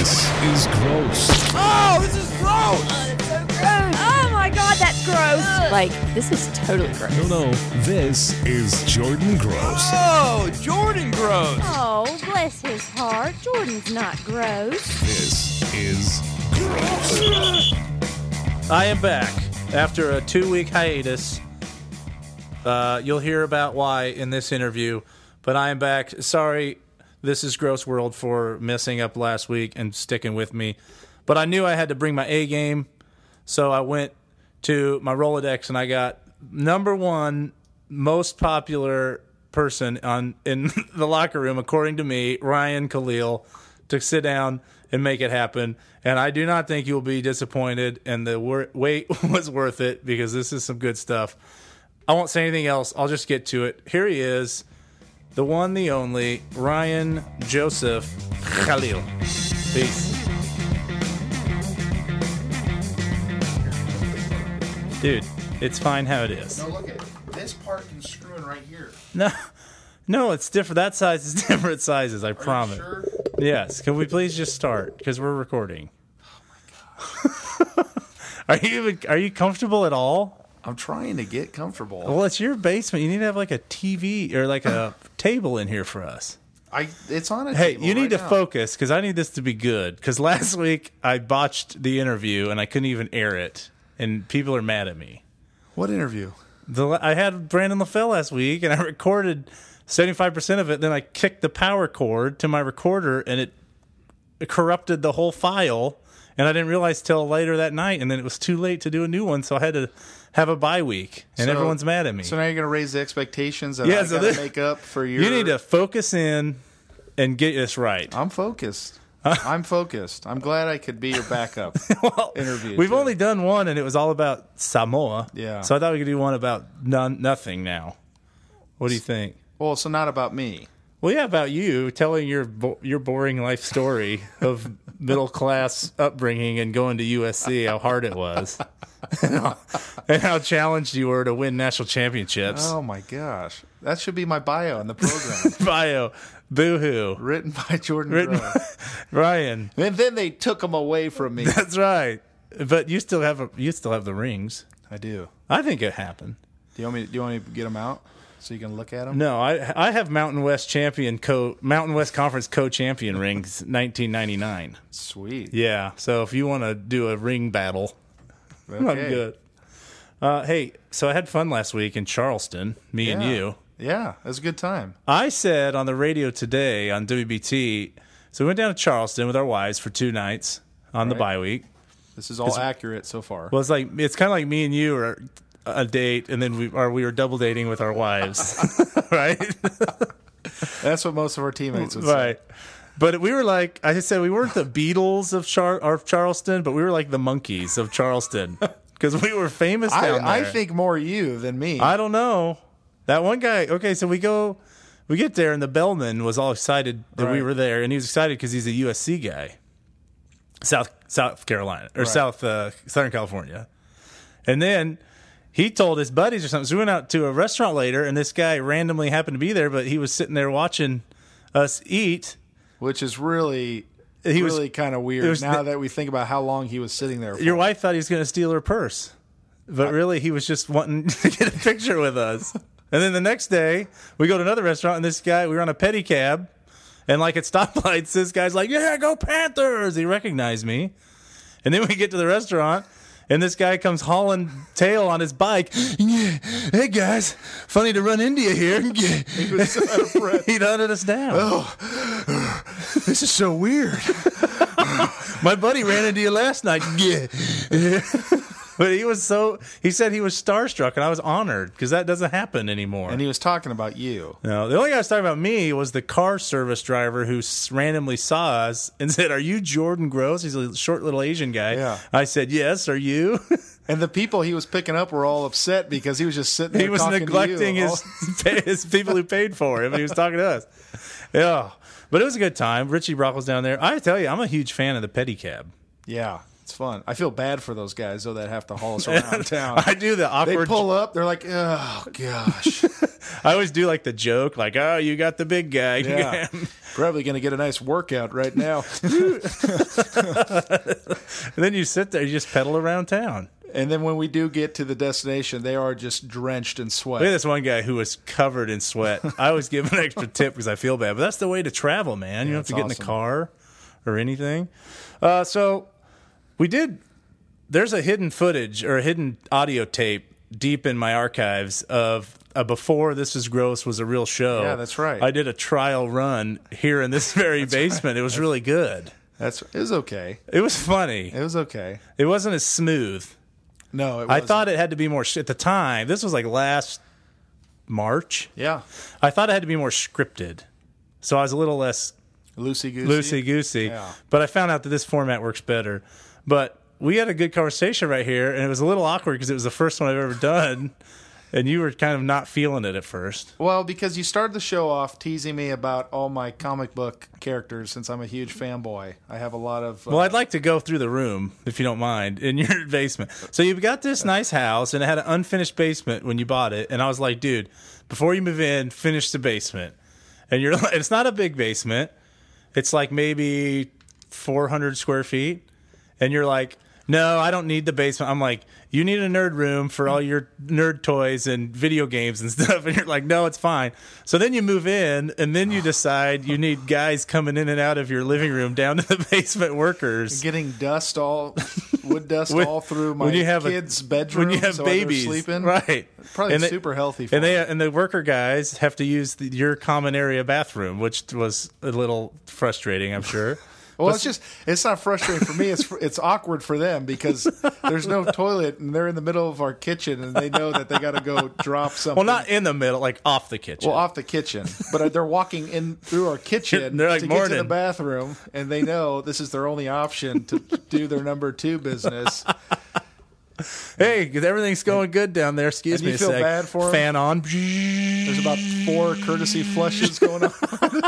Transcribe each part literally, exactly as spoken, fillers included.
This is gross. Oh, this is gross! Oh, that's so gross. Oh my God, that's gross. Like, this is totally gross. No, no, this is Jordan Gross. Oh, Jordan Gross! Oh, bless his heart. Jordan's not gross. This is gross. I am back after a two-week hiatus. Uh, you'll hear about why in this interview, but I am back. Sorry, this is Gross World for messing up last week and sticking with me. But I knew I had to bring my A game, so I went to my Rolodex and I got number one most popular person on in the locker room, according to me, Ryan Khalil, to sit down and make it happen. And I do not think you'll be disappointed, and the wor- wait was worth it because this is some good stuff. I won't say anything else. I'll just get to it. Here he is, the one, the only, Ryan Joseph Khalil. Peace. Dude, it's fine how it is. No, look at it. This part can screw in right here. No, no, it's different. That size is different sizes, I Are promise. you sure? Yes. Can we please just start? Because we're recording. Oh, my God. Are you even, are you comfortable at all? I'm trying to get comfortable. Well, it's your basement. You need to have like a T V or like a table in here for us. I it's on a Hey, table you need right to now. focus because I need this to be good. Because last week I botched the interview and I couldn't even air it, and people are mad at me. What interview? The, I had Brandon LaFell last week, and I recorded seventy-five percent of it. Then I kicked the power cord to my recorder, and it, it corrupted the whole file. And I didn't realize till later that night, and then it was too late to do a new one, so I had to have a bye week, and So- everyone's mad at me. So now you're going to raise the expectations that Yeah, I so got to this- make up for your... You need to focus in and get this right. I'm focused. I'm focused. I'm glad I could be your backup Well, interview. we've too. only done one, and it was all about Samoa. Yeah. So I thought we could do one about none, nothing now. What do you think? Well, so not about me. Well, yeah, about you telling your bo- your boring life story of middle class upbringing and going to U S C, how hard it was, and, how, and how challenged you were to win national championships. Oh, my gosh. That should be my bio in the program. Bio, boo-hoo, Written by Jordan written Gross. by Ryan. And then they took them away from me. That's right. But you still have a, you still have the rings. I do. I think it happened. Do you want me? Do you want me to get them out so you can look at them? No, I I have Mountain West champion co Mountain West Conference co-champion rings nineteen ninety-nine. Sweet. Yeah, so if you want to do a ring battle, I'm Okay. good. Uh, hey, so I had fun last week in Charleston, me and Yeah. you. Yeah, it was a good time. I said on the radio today on W B T, so we went down to Charleston with our wives for two nights on the Right. bye week. This is all accurate so far. Well, it's like it's kind of like me and you are a date, and then we or we were double dating with our wives, right? That's what most of our teammates would say. Right. But we were like, I just said we weren't the Beatles of, Char- of Charleston, but we were like the Monkeys of Charleston because we were famous down there. I, I think more you than me. I don't know. That one guy, okay, so we go, we get there, and the bellman was all excited that we Right. were there, and he was excited because he's a U S C guy, South South Carolina, or Right. South uh, Southern California. And then he told his buddies or something. So we went out to a restaurant later, and this guy randomly happened to be there, but he was sitting there watching us eat. Which is really, He was- really kind of it weird was now the- that we think about how long he was sitting there for. Your wife thought he was going to steal her purse, but really he was just wanting to get a picture with us. And then the next day, we go to another restaurant, and this guy, we were on a pedicab, and like at stoplights, this guy's like, "Yeah, go Panthers!" He recognized me. And then we get to the restaurant, and this guy comes hauling tail on his bike. "Yeah, hey guys, funny to run into you here." He was so out of breath. He hunted us down. Oh, this is so weird. My buddy ran into you last night. Yeah. But he was so, he said he was starstruck, and I was honored because that doesn't happen anymore. And he was talking about you. No, the only guy I was talking about me was the car service driver who s- randomly saw us and said, "Are you Jordan Gross?" He's a short little Asian guy. Yeah. I said, "Yes, are you?" And the people he was picking up were all upset because he was just sitting there He was talking neglecting to you. his, pay, his people who paid for him, and he was talking to us. Yeah. But it was a good time. Richie Brock was down there. I tell you, I'm a huge fan of the pedicab. Yeah, it's fun. I feel bad for those guys, though, that have to haul us around town. I do the They awkward. pull up, they're like, oh, gosh. I always do like the joke, like, "Oh, you got the big guy." Yeah. Probably going to get a nice workout right now. And then you sit there, you just pedal around town. And then when we do get to the destination, they are just drenched in sweat. Look at this one guy who was covered in sweat. I always give him an extra tip because I feel bad, but that's the way to travel, man. You Yeah, don't have to get in that's the awesome. car or anything. Uh, so we did. There's a hidden footage or a hidden audio tape deep in my archives of uh, before This Is Gross was a real show. Yeah, that's right. I did a trial run here in this very basement. It was really good. That's it was okay. It was funny. It was okay. It wasn't as smooth. No, it I wasn't. thought it had to be more at the time. This was like last March. Yeah, I thought it had to be more scripted, so I was a little less loosey goosey. loosey goosey. Yeah. But I found out that this format works better. But we had a good conversation right here, and it was a little awkward because it was the first one I've ever done, and you were kind of not feeling it at first. Well, because you started the show off teasing me about all my comic book characters, since I'm a huge fanboy. I have a lot of. Uh, Well, I'd like to go through the room, if you don't mind, in your basement. So you've got this nice house, and it had an unfinished basement when you bought it. And I was like, dude, before you move in, finish the basement. And you're like, it's not a big basement. It's like maybe four hundred square feet. And you're like, no, I don't need the basement. I'm like, you need a nerd room for all your nerd toys and video games and stuff. And you're like, no, it's fine. So then you move in, and then you decide you need guys coming in and out of your living room down to the basement workers. getting dust all wood dust When- all through my when you have a- kids' bedroom. When you have so while they're babies, sleeping, right? Probably And they- super healthy. For And they them. and the worker guys have to use the, your common area bathroom, which was a little frustrating, I'm sure. Well, But- it's just it's not frustrating for me. It's it's awkward for them because there's no toilet and they're in the middle of our kitchen and they know that they got to go drop something. well, not in the middle, like off the kitchen. Well, off the kitchen, but they're walking in through our kitchen They're like, to get to "Morning." the bathroom, and they know this is their only option to do their number two business. Hey, everything's going good down there. Excuse And me you a feel sec. bad for 'em? Fan on. There's about four courtesy flushes going on.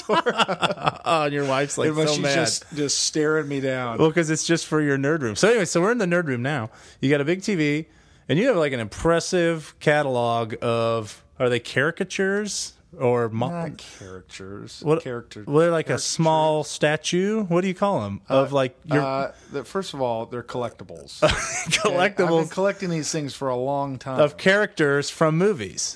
Oh, and your wife's like But so she's mad. just just staring me down. Well, because it's just for your nerd room. So anyway, so we're in the nerd room now. You got a big T V, and you have like an impressive catalog of, are they caricatures or mo- Not characters. what character? Well, they're like a caricature. small statue. What do you call them? Of like your Uh, the, first of all, they're collectibles. Okay? I've been collectibles collecting these things for a long time. of characters from movies.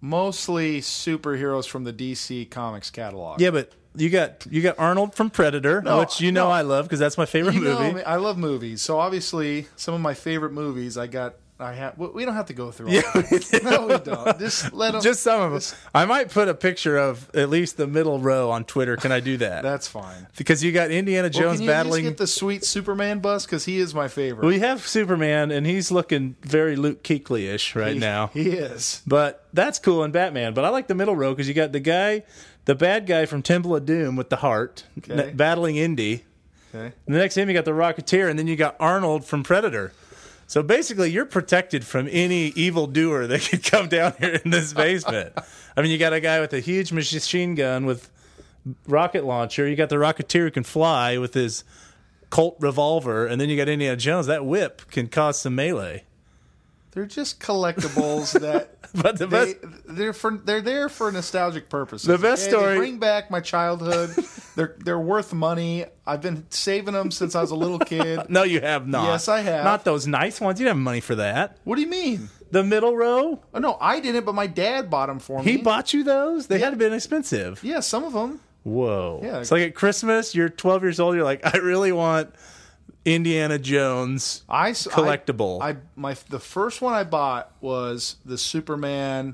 Mostly superheroes from the D C Comics catalog. Yeah, but you got you got Arnold from Predator, No, which you know no. I love because that's my favorite You know movie. me, I love movies, so obviously some of my favorite movies I got. I have. We don't have to go through. All Yeah, of we them. No, we don't. Just let them. Just some of them. I might put a picture of at least the middle row on Twitter. Can I do that? That's fine. Because you got Indiana Well, Jones can you battling. just get the sweet Superman bus because he is my favorite. We have Superman, and he's looking very Luke Kuechly-ish right He- now. he is. But that's cool in Batman. But I like the middle row because you got the guy, the bad guy from Temple of Doom with the heart, Okay. n- battling Indy. Okay. And the next time you got the Rocketeer, and then you got Arnold from Predator. So basically, you're protected from any evil doer that could come down here in this basement. I mean, you got a guy with a huge machine gun with rocket launcher. You got the Rocketeer who can fly with his Colt revolver, and then you got Indiana Jones. That whip can cause some melee. They're just collectibles that. But the They, best, they're for they're there for nostalgic purposes. The best Okay? story- They bring back my childhood. they're they're worth money. I've been saving them since I was a little kid. no, you have not. Yes, I have. Not those nice ones. You didn't have money for that. What do you mean? The middle row. Oh no, I didn't, but my dad bought them for me. He bought you those. They Yeah. had to been expensive. Yeah, some of them. Whoa. Yeah. It's like at Christmas, you're twelve years old. You're like, I really want Indiana Jones I s- collectible. I, I my the first one I bought was the Superman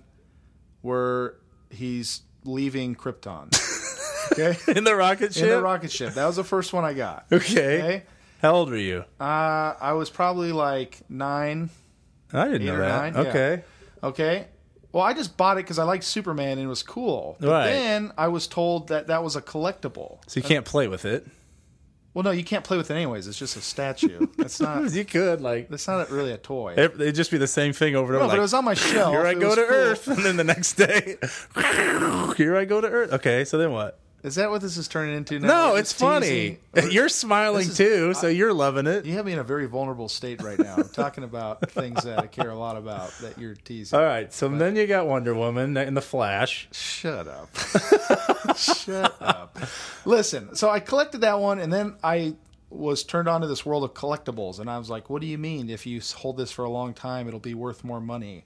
where he's leaving Krypton. Okay, in the rocket ship. in the rocket ship. That was the first one I got. Okay. Okay. How old were you? Uh, I was probably like nine. I didn't eight know or that. nine, yeah. Okay. Okay. Well, I just bought it because I liked Superman and it was cool. But Right. then I was told that that was a collectible. So you can't play with it. Well, no, you can't play with it anyways. It's just a statue. It's not. You could like. It's not really a toy. It, it'd just be the same thing over and No, over. but like, it was on my shelf. Here I It go was to cool. Earth, and then the next day, here I go to Earth. Okay, so then what? Is that what this is turning into now? No, We're it's just funny. teasing? You're smiling This is- too, so you're loving it. You have me in a very vulnerable state right now. I'm talking about things that I care a lot about that you're teasing. All right, so then you got Wonder Woman and the Flash. Shut up. Shut up. Listen, so I collected that one, and then I was turned on to this world of collectibles, and I was like, what do you mean if you hold this for a long time, it'll be worth more money?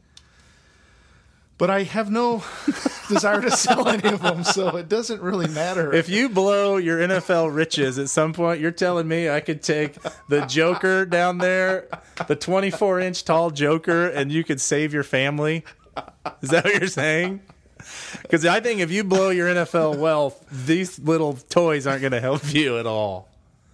But I have no desire to sell any of them, so it doesn't really matter. If you blow your N F L riches at some point, you're telling me I could take the Joker down there, the twenty-four inch tall Joker, and you could save your family? Is that what you're saying? Because I think if you blow your N F L wealth, these little toys aren't going to help you at all.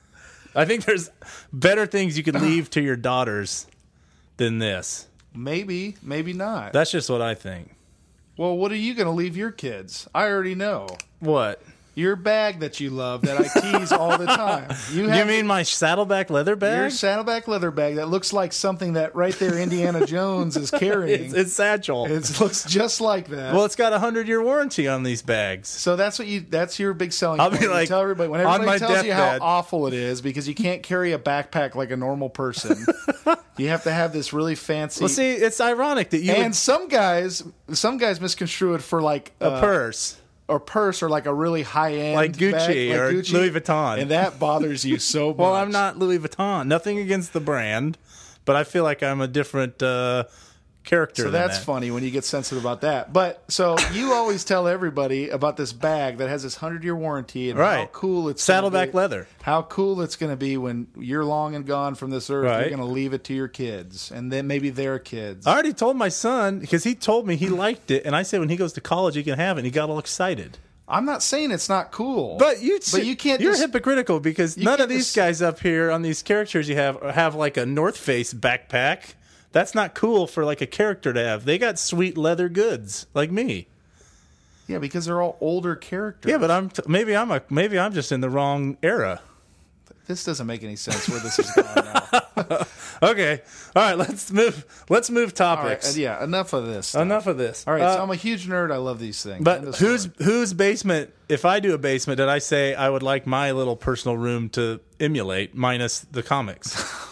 I think there's better things you could leave to your daughters than this. Maybe, maybe not. That's just what I think. Well, what are you going to leave your kids? I already know. What? Your bag that you love that I tease all the time. You, You have mean my saddleback leather your bag? saddleback leather bag that looks like something that right there Indiana Jones is carrying. It's, it's satchel. It looks just like that. Well, it's got a hundred year warranty on these bags. So that's what you. That's your big selling I'll point. be You like, tell everybody when on everybody my tells you how deathbed. awful it is because you can't carry a backpack like a normal person. You have to have this really fancy. Well, see, it's ironic that you and would, some guys, some guys misconstrue it for like a uh, purse. or purse or like a really high end Like Gucci or Louis Vuitton. and that bothers you so much. Well, I'm not Louis Vuitton. Nothing against the brand, but I feel like I'm a different uh, character. So than that's that. funny when you get sensitive about that. But so you always tell everybody about this bag that has this hundred year warranty and how Right. cool it's gonna Saddleback be, leather. How cool it's going to be when you're long and gone from this earth. Right. You're going to leave it to your kids, and then maybe their kids. I already told my son because he told me he liked it, and I said when he goes to college he can have it. And he got all excited. I'm not saying it's not cool, But you, but you can't. You're just, hypocritical because you none of can't these just- guys up here on these characters you have have like a North Face backpack. That's not cool for like a character to have. They got sweet leather goods like me. Yeah, because they're all older characters. Yeah, but I'm t- maybe I'm a maybe I'm just in the wrong era. this doesn't make any sense where this is going now. Okay, all right, let's move. Let's move All right, topics. uh, yeah, enough of this. stuff. Enough of this. All right, Uh, so I'm a huge nerd. I love these things. But End of whose story. whose basement? If I do a basement, did I say I would like my little personal room to emulate, minus the comics?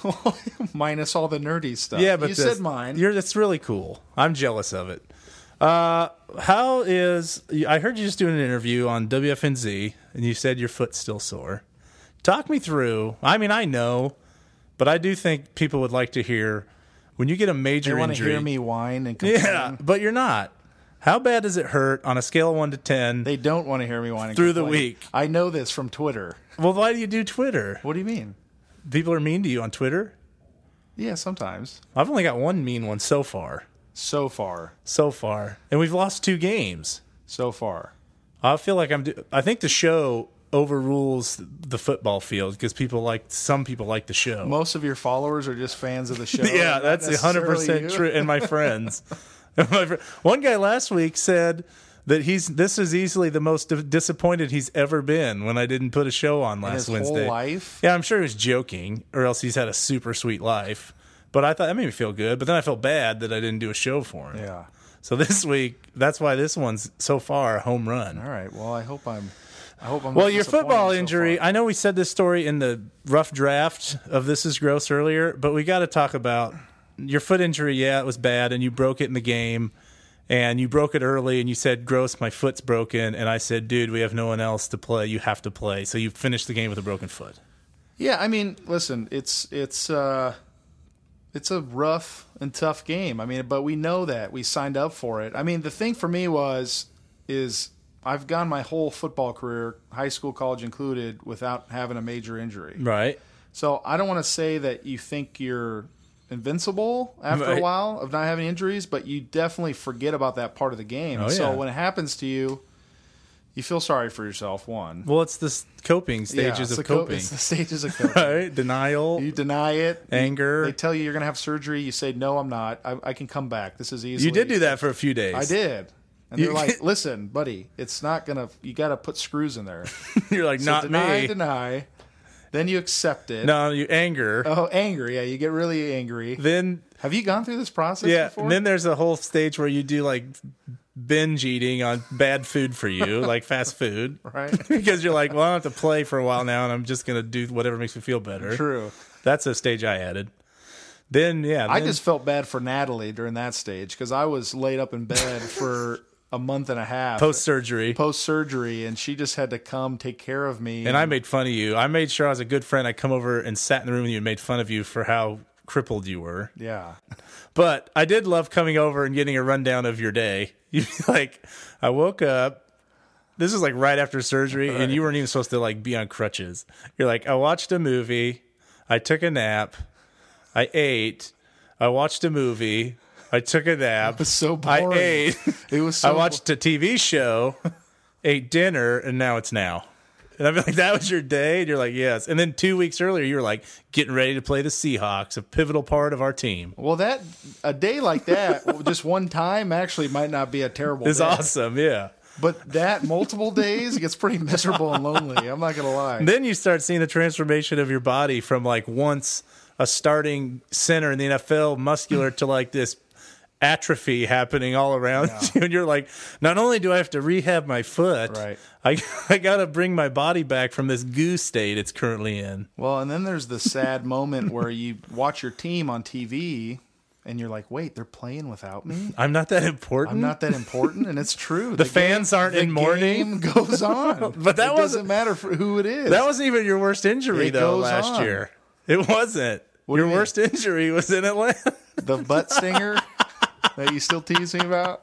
minus all the nerdy stuff? Yeah, but you this- said mine. You're that's really cool. I'm jealous of it. Uh, how is? I heard you just doing an interview on W F N Z, and you said your foot's still sore. Talk me through. I mean, I know, but I do think people would like to hear when you get a major They want to injury. hear me whine and complain. Yeah, but you're not. How bad does it hurt on a scale of one to ten? They don't want to hear me whine and Through the complain. week. I know this from Twitter. Well, why do you do Twitter? What do you mean? People are mean to you on Twitter. Yeah, sometimes. I've only got one mean one so far. So far. So far, and we've lost two games. So far. I feel like I'm. Do- I think the show overrules the football field because people like some people like the show. Most of your followers are just fans of the show. Yeah, not that's a hundred necessarily percent you. true. And my friends, My fr- one guy last week said that he's this is easily the most di- disappointed he's ever been when I didn't put a show on last his Wednesday. whole life? Yeah, I'm sure he was joking, or else he's had a super sweet life. But I thought that made me feel good. But then I felt bad that I didn't do a show for him. Yeah. So this week, that's why this one's so far a home run. All right. Well, I hope I'm. I hope I'm. Well, not your disappointed football so injury, far. I know we said this story in the rough draft of This Is Gross earlier, but we got to talk about your foot injury. Yeah, it was bad, and you broke it in the game, and you broke it early, and you said, Gross, my foot's broken. And I said, dude, we have no one else to play. You have to play. So you finished the game with a broken foot. Yeah, I mean, listen, it's it's uh, it's a rough and tough game. I mean, but we know that we signed up for it. I mean, the thing for me was is I've gone my whole football career, high school, college included, without having a major injury. Right. So I don't want to say that you think you're invincible after Right. a while of not having injuries, but you definitely forget about that part of the game. Oh, So yeah. when it happens to you, you feel sorry for yourself. One, Well, it's the s- coping stages Yeah, it's of the co- coping. it's the stages of coping. Right? Denial. You deny it. Anger. They tell you you're going to have surgery. You say, no, I'm not. I, I can come back. This is easy. You did do that for a few days. I did. And You- they're like, listen, buddy, it's not going to, you got to put screws in there. You're like, So not deny, me. deny. Then you accept it. No, you anger. Oh, angry. Yeah, you get really angry. Then Have you gone through this process Yeah, before? and then there's a whole stage where you do like binge eating on bad food for you, like fast food. Right. Because you're like, well, I don't have to play for a while now, and I'm just going to do whatever makes me feel better. True. That's a stage I added. Then, yeah. I then- just felt bad for Natalie during that stage because I was laid up in bed for a month and a half. Post-surgery. Post-surgery, and she just had to come take care of me. And I made fun of you. I made sure I was a good friend. I come over and sat in the room with you and made fun of you for how crippled you were. Yeah. But I did love coming over and getting a rundown of your day. You'd be like, I woke up. This is like right after surgery, Right. and you weren't even supposed to like be on crutches. You're like, I watched a movie. I took a nap. I ate. I watched a movie. I took a nap. It was so I boring. ate. It was so I watched a T V show, ate dinner, and now it's now. And I'm like, that was your day? And you're like, yes. And then two weeks earlier, you were like, getting ready to play the Seahawks, a pivotal part of our team. Well, that a day like that, just one time, actually might not be a terrible It's day. awesome, yeah. But that multiple days gets pretty miserable and lonely. I'm not going to lie. And then you start seeing the transformation of your body from like once a starting center in the N F L, muscular, to like this atrophy happening all around Yeah. you. And you're like, not only do I have to rehab my foot, Right. I, I got to bring my body back from this goo state it's currently in. Well, and then there's the sad moment where you watch your team on T V and you're like, wait, they're playing without me? I'm not that important. I'm not that important, and it's true. The fans aren't the in mourning. game goes on, But that it wasn't- doesn't matter for who it is. That wasn't even your worst injury, It though, goes last on. year. It wasn't. What do Your you mean? worst injury was in Atlanta. the butt stinger that you still tease me about.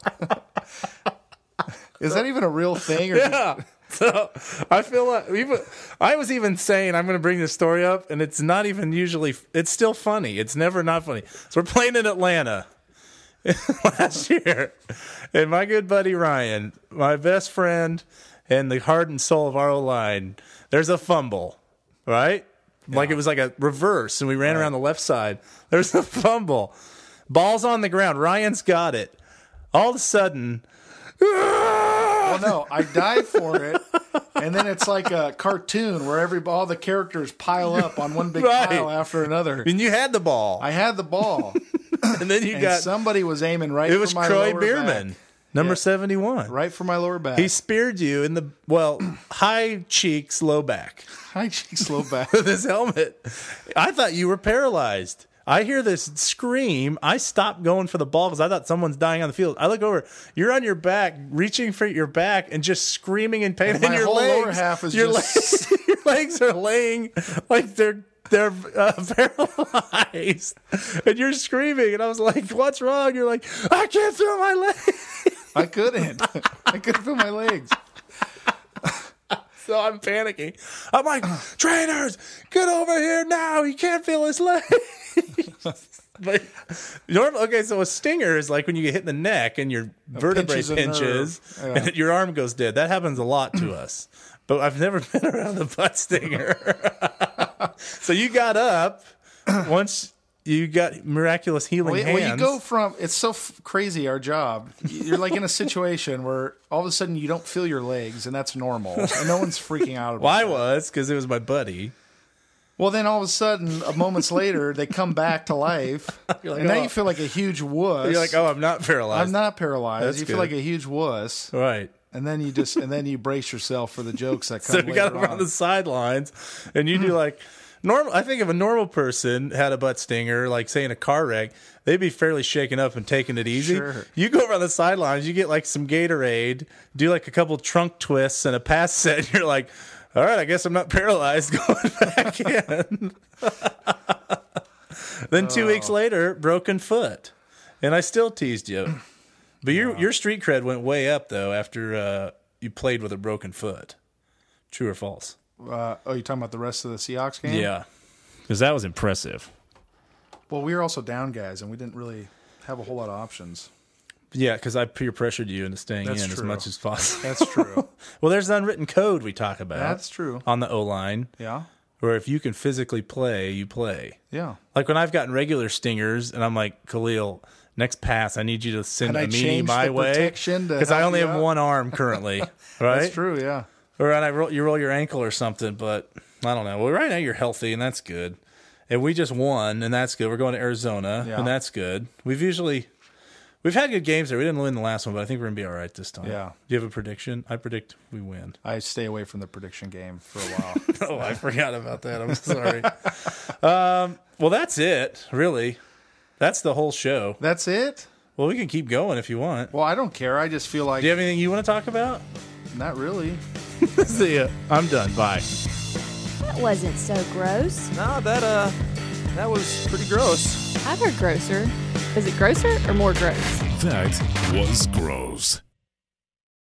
Is that even a real thing? Or Yeah. So I feel like even I was even saying I'm going to bring this story up, and it's not even usually. It's still funny. It's never not funny. So we're playing in Atlanta last year, and my good buddy Ryan, my best friend, and the heart and soul of our O line. There's a fumble, right? Like it was like a reverse, and we ran around the left side. There's a fumble. Ball's on the ground. Ryan's got it. All of a sudden. Well, no, I dive for it, and then it's like a cartoon where every all the characters pile up on one big Right. pile after another. And you had the ball, I had the ball, and then you and got somebody was aiming right. it for was my Croy lower Bierman, back. number Yeah. seventy-one. Right for my lower back. He speared you in the well high cheeks, low back high cheeks, low back. with his helmet. I thought you were paralyzed. I hear this scream. I stop going for the ball because I thought someone's dying on the field. I look over. You're on your back, reaching for your back, and just screaming in pain. And And, my your whole legs, lower half is your just- legs, your legs are laying like they're they're uh, paralyzed, and you're screaming. And I was like, "What's wrong?" You're like, "I can't feel my legs." I couldn't. I couldn't feel my legs. So I'm panicking. I'm like, trainers, get over here now. He can't feel his legs. But normal, okay, so a stinger is like when you get hit in the neck and your vertebrae pinches a pinches, nerve. Yeah. and your arm goes dead. That happens a lot to us. But I've never been around a butt stinger. So you got up once you got miraculous healing Well, hands. well, you go from it's so f- crazy our job. You're like in a situation where all of a sudden you don't feel your legs, and that's normal, and no one's freaking out about well, I that. was because it was my buddy. Well, then all of a sudden, a moments later, they come back to life, You're like, and now oh. you feel like a huge wuss. You're like, oh, I'm not paralyzed. I'm not paralyzed. That's you feel good. like a huge wuss, Right. and then you just and then you brace yourself for the jokes that come. So we got later over on the sidelines, and you do like normal. I think if a normal person had a butt stinger, like say in a car wreck, they'd be fairly shaken up and taking it easy. Sure. You go over on the sidelines, you get like some Gatorade, do like a couple trunk twists and a pass set, and you're like, all right, I guess I'm not paralyzed. Going back in. Then two weeks Oh. later, broken foot, and I still teased you. But your your street cred went way up though after uh, you played with a broken foot. True or false? Uh, oh, you're talking about the rest of the Seahawks game? Yeah, because that was impressive. Well, we were also down guys, and we didn't really have a whole lot of options. Yeah, because I peer pressured you into staying That's in as true. much as possible. That's true. Well, there's unwritten code we talk about. That's true. On the O line, Yeah. where if you can physically play, you play. Yeah. Like when I've gotten regular stingers, and I'm like, Khalil, next pass, I need you to send Can I a meanie change my the way protection to because I help only you have out? one arm currently, right? That's true, yeah. Or when I roll, you roll your ankle or something, but I don't know. Well, right now you're healthy, and that's good. And we just won, and that's good. We're going to Arizona, Yeah. and that's good. We've usually We've had good games there. We didn't win the last one, but I think we're going to be all right this time. Yeah. Do you have a prediction? I predict we win. I stay away from the prediction game for a while. Oh, I forgot about that. I'm sorry. um, well, that's it, really. That's the whole show. That's it? Well, we can keep going if you want. Well, I don't care. I just feel like... Do you have anything you want to talk about? Not really. See ya. I'm done. Bye. That wasn't so gross. No, that uh, that was pretty gross. I've heard grosser. Is it grosser or more gross? That was gross.